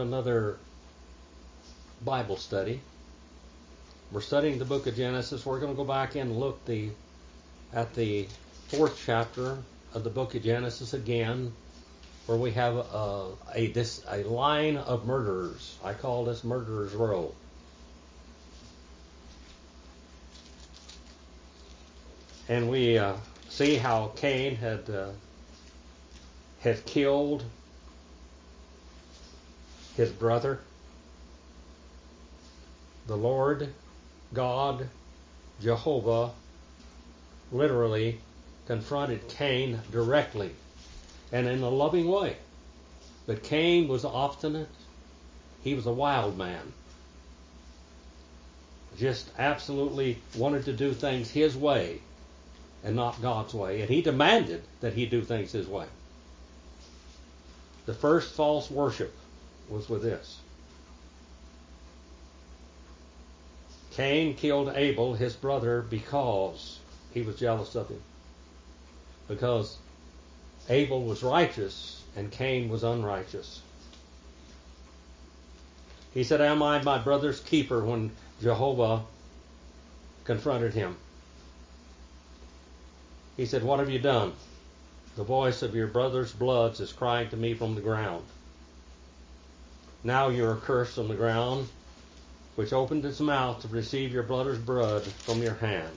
Another Bible study. We're studying the book of Genesis. We're going to go back and look at the fourth chapter of the book of Genesis again, where we have a line of murderers. I call this Murderers Row. And we see how Cain had killed his brother. The Lord God, Jehovah, literally confronted Cain directly and in a loving way. But Cain was obstinate. He was a wild man. Just absolutely wanted to do things his way and not God's way. And he demanded that he do things his way. The first false worship was with this. Cain killed Abel, his brother, because he was jealous of him. Because Abel was righteous and Cain was unrighteous. He said, "Am I my brother's keeper?" when Jehovah confronted him. He said, "What have you done? The voice of your brother's blood is crying to me from the ground. Now you are cursed from the ground, which opened its mouth to receive your brother's blood from your hand.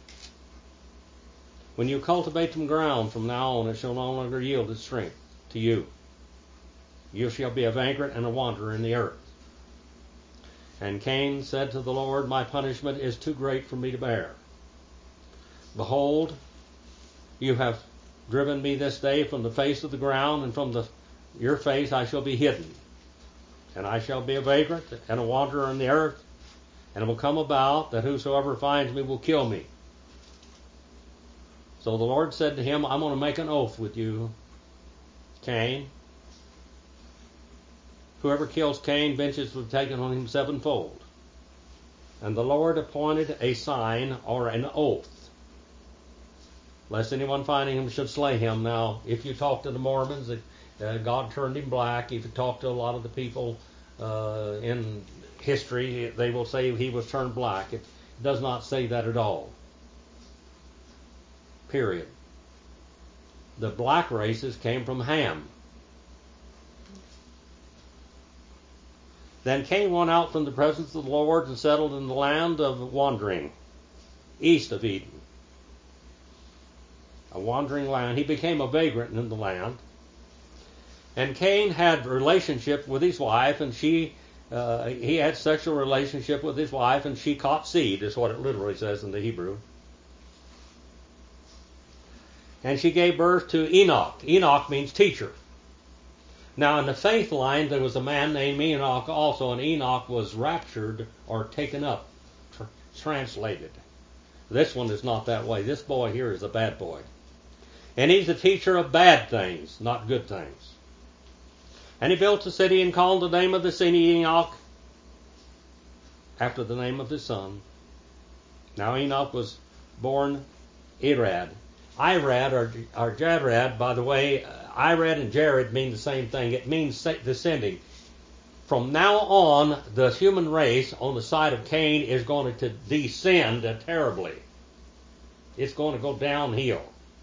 When you cultivate the ground, from now on it shall no longer yield its strength to you. You shall be a vagrant and a wanderer in the earth." And Cain said to the Lord, "My punishment is too great for me to bear. Behold, you have driven me this day from the face of the ground, and from your face I shall be hidden. And I shall be a vagrant and a wanderer in the earth, and it will come about that whosoever finds me will kill me." So the Lord said to him, "I'm going to make an oath with you, Cain. Whoever kills Cain, vengeance will be taken on him sevenfold." And the Lord appointed a sign or an oath, lest anyone finding him should slay him. Now, if you talk to the Mormons, God turned him black. If you talk to a lot of the people in history, they will say he was turned black. It does not say that at all. Period. The black races came from Ham. Then Cain went out from the presence of the Lord and settled in the land of wandering, east of Eden. A wandering land. He became a vagrant in the land. And Cain had a relationship with his wife, and he had sexual relationship with his wife, and she caught seed, is what it literally says in the Hebrew. And she gave birth to Enoch. Enoch means teacher. Now, in the faith line, there was a man named Enoch also, and Enoch was raptured or taken up, translated. This one is not that way. This boy here is a bad boy. And he's a teacher of bad things, not good things. And he built a city and called the name of the city Enoch, after the name of his son. Now Enoch was born Irad. Irad or Jared, by the way, Irad and Jared mean the same thing. It means descending. From now on, the human race on the side of Cain is going to descend terribly. It's going to go downhill.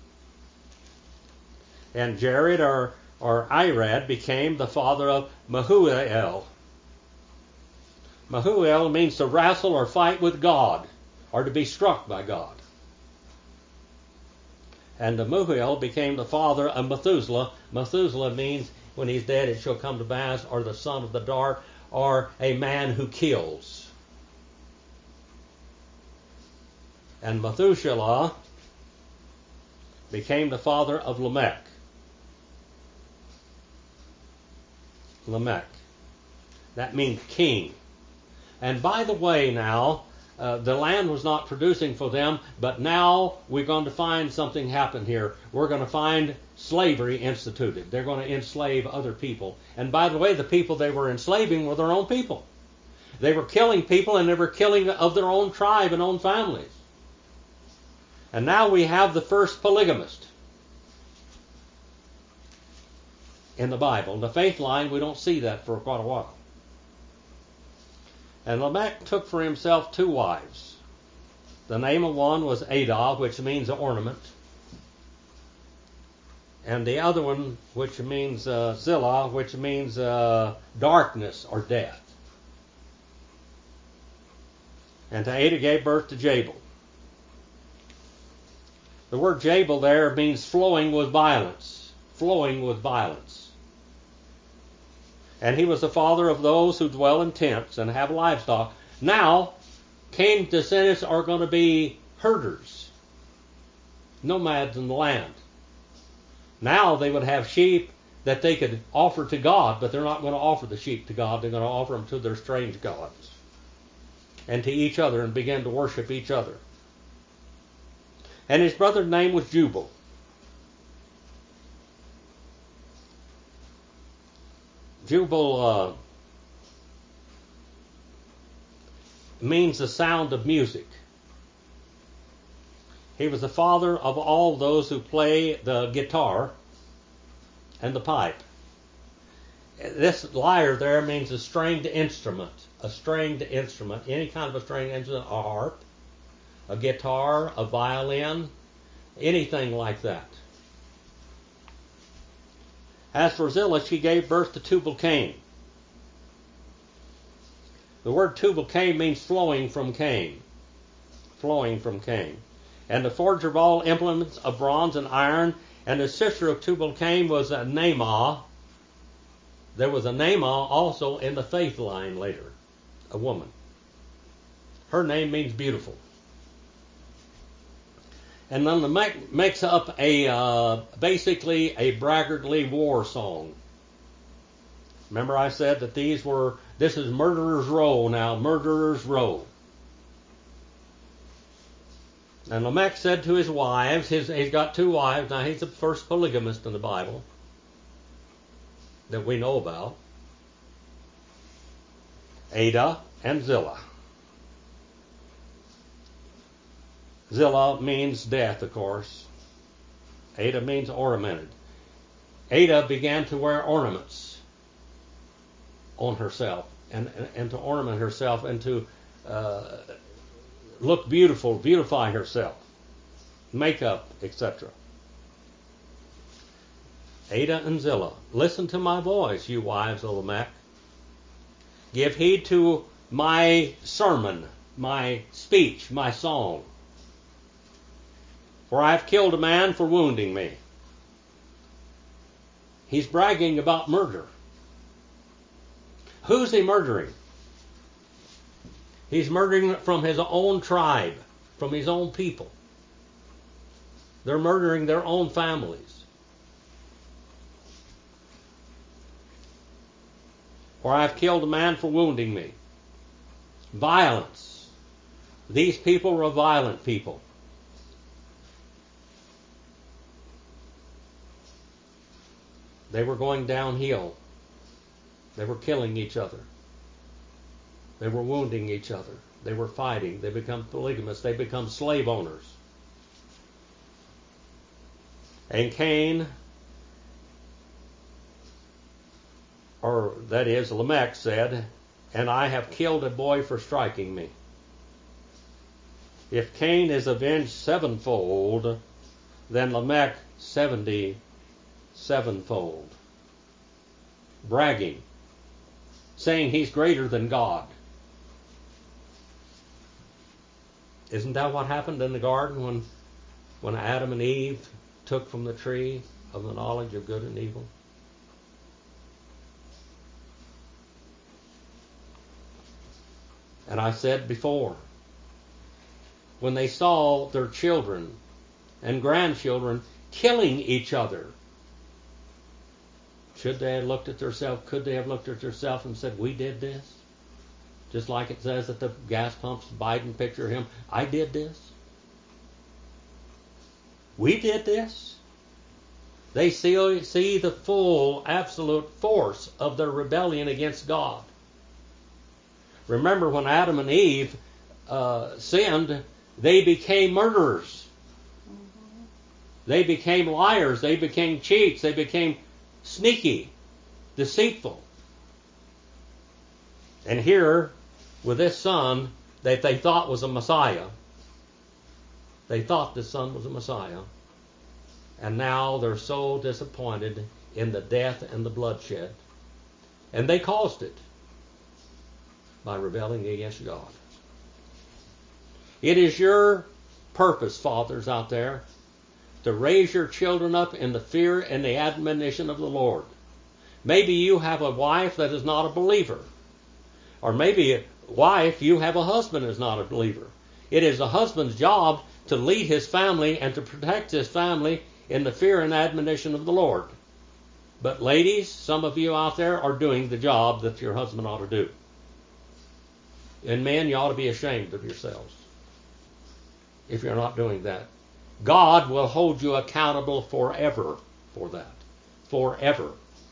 And Jared or Irad became the father of Mahuel. Mahuel means to wrestle or fight with God, or to be struck by God. And Mahuel became the father of Methuselah. Methuselah means when he's dead it shall come to pass, or the son of the dark, or a man who kills. And Methuselah became the father of Lamech. Lamech. That means king. And by the way now, the land was not producing for them, but now we're going to find something happen here. We're going to find slavery instituted. They're going to enslave other people. And by the way, the people they were enslaving were their own people. They were killing people, and they were killing of their own tribe and own families. And now we have the first polygamist. in the Bible. In the faith line, we don't see that for quite a while. And Lamech took for himself 2 wives. The name of one was Adah, which means ornament. And the other one, which means Zillah, which means darkness or death. And to Adah gave birth to Jabal. The word Jabal there means flowing with violence. Flowing with violence. And he was the father of those who dwell in tents and have livestock. Now, Cain's descendants are going to be herders. Nomads in the land. Now they would have sheep that they could offer to God, but they're not going to offer the sheep to God. They're going to offer them to their strange gods and to each other and begin to worship each other. And his brother's name was Jubal. Jubal means the sound of music. He was the father of all those who play the guitar and the pipe. This lyre there means a stringed instrument. A stringed instrument. Any kind of a stringed instrument. A harp, a guitar, a violin, anything like that. As for Zillah, she gave birth to Tubal-Cain. The word Tubal-Cain means flowing from Cain. Flowing from Cain. And the forger of all implements of bronze and iron. And the sister of Tubal-Cain was a Naamah. There was a Naamah also in the faith line later. A woman. Her name means beautiful. And then Lamech makes up basically a braggartly war song. Remember I said that this is Murderer's Row now. Murderer's Row. And Lamech said to his wives, he's got 2 wives. Now he's the first polygamist in the Bible that we know about. Adah and Zillah. Zillah means death, of course. Adah means ornamented. Adah began to wear ornaments on herself and to ornament herself and to look beautiful, beautify herself, makeup, etc. Adah and Zillah, listen to my voice, you wives of Lamech. Give heed to my sermon, my speech, my song. For I have killed a man for wounding me. He's bragging about murder. Who's he murdering? He's murdering from his own tribe, from his own people. They're murdering their own families. For I have killed a man for wounding me. Violence. These people were violent people. They were going downhill. They were killing each other. They were wounding each other. They were fighting. They become polygamists. They become slave owners. And Cain, or that is, Lamech said, and I have killed a boy for striking me. If Cain is avenged 7-fold, then Lamech 77-fold. Bragging. Saying he's greater than God. Isn't that what happened in the garden when Adam and Eve took from the tree of the knowledge of good and evil? And I said before, when they saw their children and grandchildren killing each other, should they have looked at themselves? Could they have looked at themselves and said, we did this? Just like it says at the gas pumps, Biden picture him, I did this. We did this. They see the full, absolute force of their rebellion against God. Remember when Adam and Eve sinned, they became murderers. They became liars. They became cheats. They became sneaky, deceitful. And here, with this son that they thought was a Messiah, they thought this son was a Messiah, and now they're so disappointed in the death and the bloodshed. And they caused it by rebelling against God. It is your purpose, fathers out there, to raise your children up in the fear and the admonition of the Lord. Maybe you have a wife that is not a believer. Or maybe a wife, you have a husband that is not a believer. It is a husband's job to lead his family and to protect his family in the fear and admonition of the Lord. But ladies, some of you out there are doing the job that your husband ought to do. And men, you ought to be ashamed of yourselves if you're not doing that. God will hold you accountable forever for that. Forever.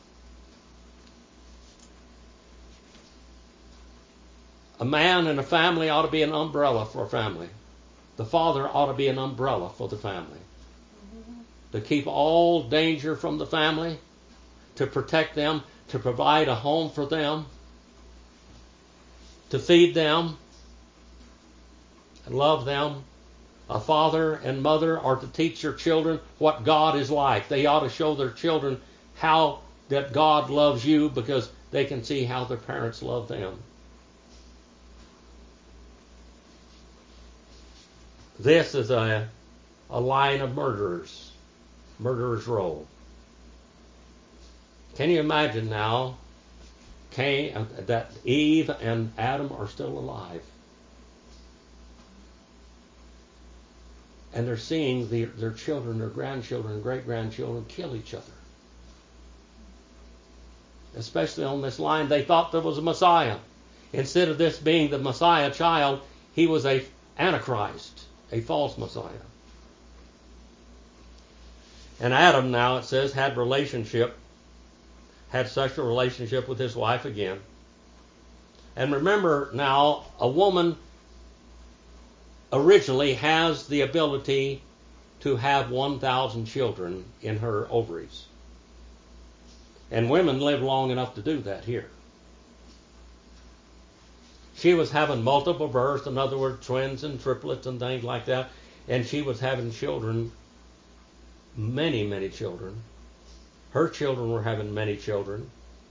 A man in a family ought to be an umbrella for a family. The father ought to be an umbrella for the family. To keep all danger from the family, to protect them, to provide a home for them, to feed them, and love them. A father and mother are to teach their children what God is like. They ought to show their children how that God loves you, because they can see how their parents love them. This is a line of murderers. Murderers row. Can you imagine now that Eve and Adam are still alive? And they're seeing their children, their grandchildren, and great-grandchildren kill each other. Especially on this line, they thought there was a Messiah. Instead of this being the Messiah child, he was a Antichrist, a false Messiah. And Adam, now it says, had sexual relationship with his wife again. And remember now, a woman originally has the ability to have 1,000 children in her ovaries. And women live long enough to do that here. She was having multiple births, in other words, twins and triplets and things like that. And she was having children, many, many children. Her children were having many children.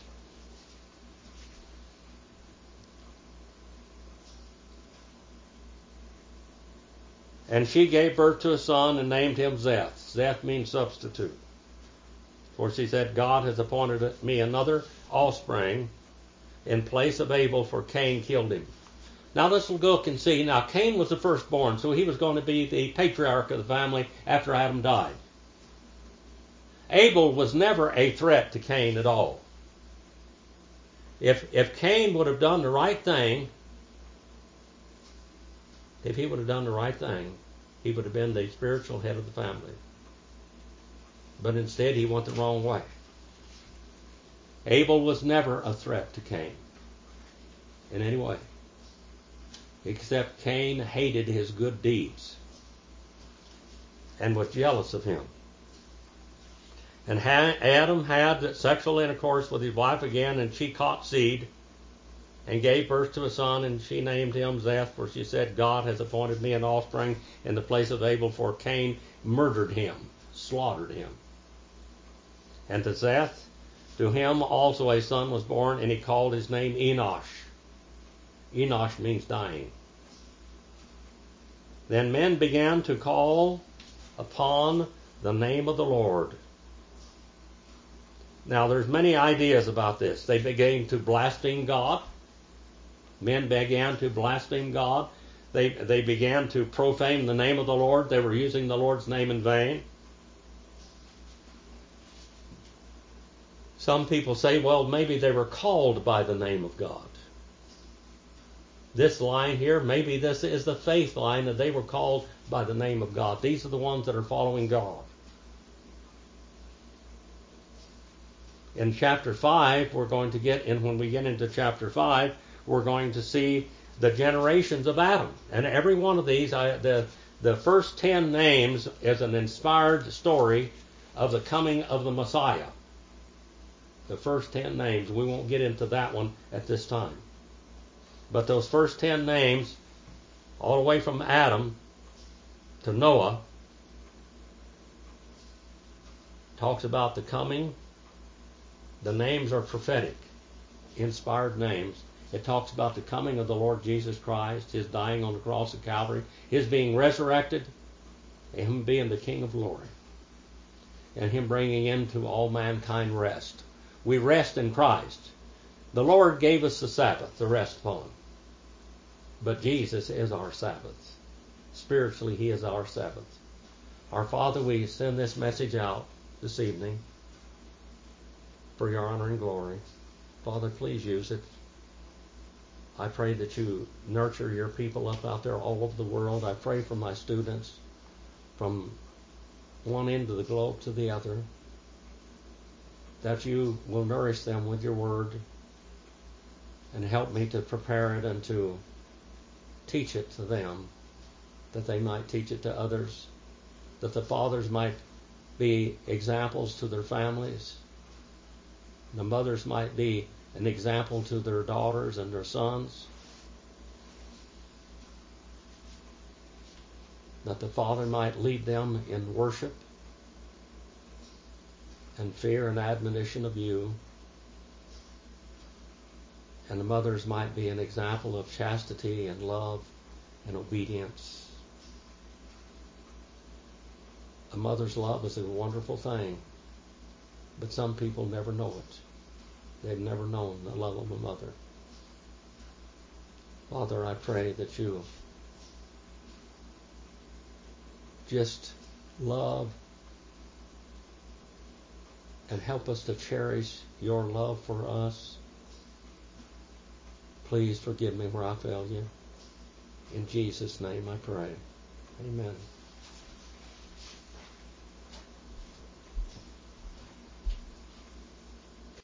And she gave birth to a son and named him Zeth. Zeth means substitute. For she said, God has appointed me another offspring in place of Abel, for Cain killed him. Now let's look and see. Now Cain was the firstborn, so he was going to be the patriarch of the family after Adam died. Abel was never a threat to Cain at all. If Cain would have done the right thing, he would have been the spiritual head of the family. But instead, he went the wrong way. Abel was never a threat to Cain in any way, except Cain hated his good deeds and was jealous of him. And Adam had sexual intercourse with his wife again, and she caught seed and gave birth to a son, and she named him Zeth, for she said, God has appointed me an offspring in the place of Abel, for Cain murdered him, slaughtered him. And to Zeth, to him also a son was born, and he called his name Enosh. Enosh means dying. Then men began to call upon the name of the Lord. Now there's many ideas about this. They began to blaspheme God. Men began to blaspheme God. They began to profane the name of the Lord. They were using the Lord's name in vain. Some people say, well, maybe they were called by the name of God. This line here, maybe this is the faith line, that they were called by the name of God. These are the ones that are following God. In chapter 5, we're going to get, and when we get into chapter 5, we're going to see the generations of Adam. And every one of these, the first 10 names is an inspired story of the coming of the Messiah. The first 10 names. We won't get into that one at this time. But those first 10 names, all the way from Adam to Noah, talks about the coming. The names are prophetic, inspired names. It talks about the coming of the Lord Jesus Christ, His dying on the cross of Calvary, His being resurrected, and Him being the King of glory, and Him bringing into all mankind rest. We rest in Christ. The Lord gave us the Sabbath to rest upon. But Jesus is our Sabbath. Spiritually, He is our Sabbath. Our Father, we send this message out this evening for your honor and glory. Father, please use it. I pray that you nurture your people up out there all over the world. I pray for my students from one end of the globe to the other, that you will nourish them with your word and help me to prepare it and to teach it to them, that they might teach it to others, that the fathers might be examples to their families, the mothers might be an example to their daughters and their sons, that the Father might lead them in worship and fear and admonition of you, and the mothers might be an example of chastity and love and obedience. A mother's love is a wonderful thing, but some people never know it. They've never known the love of a mother. Father, I pray that you just love and help us to cherish your love for us. Please forgive me where I failed you. In Jesus' name I pray. Amen.